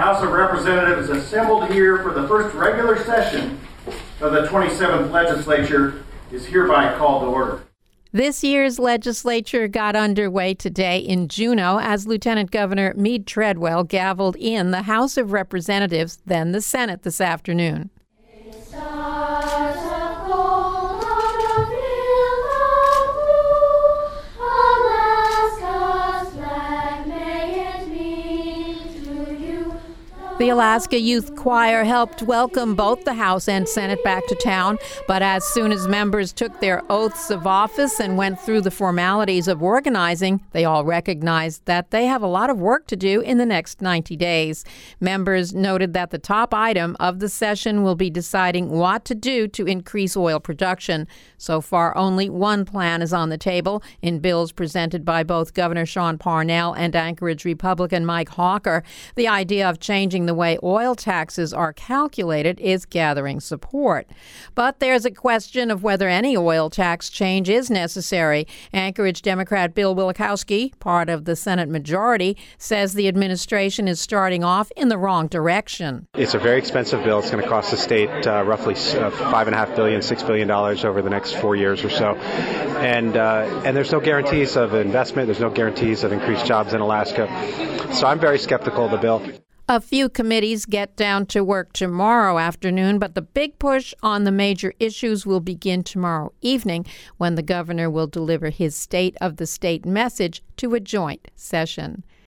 House of Representatives assembled here for the first regular session of the 27th legislature is hereby called to order. This year's legislature got underway today in Juneau as Lieutenant Governor Mead Treadwell gavelled in the House of Representatives, then the Senate this afternoon. The Alaska Youth Choir helped welcome both the House and Senate back to town, but as soon as members took their oaths of office and went through the formalities of organizing, they all recognized that they have a lot of work to do in the next 90 days. Members noted that the top item of the session will be deciding what to do to increase oil production. So far, only one plan is on the table in bills presented by both Governor Sean Parnell and Anchorage Republican Mike Hawker. The idea of changing the way oil taxes are calculated is gathering support. But there's a question of whether any oil tax change is necessary. Anchorage Democrat Bill Wielechowski, part of the Senate majority, says the administration is starting off in the wrong direction. It's a very expensive bill. It's going to cost the state roughly $5.5 billion, $6 billion over the next 4 years or so. And there's no guarantees of investment. There's no guarantees of increased jobs in Alaska. So I'm very skeptical of the bill. A few committees get down to work tomorrow afternoon, but the big push on the major issues will begin tomorrow evening when the governor will deliver his State of the State message to a joint session.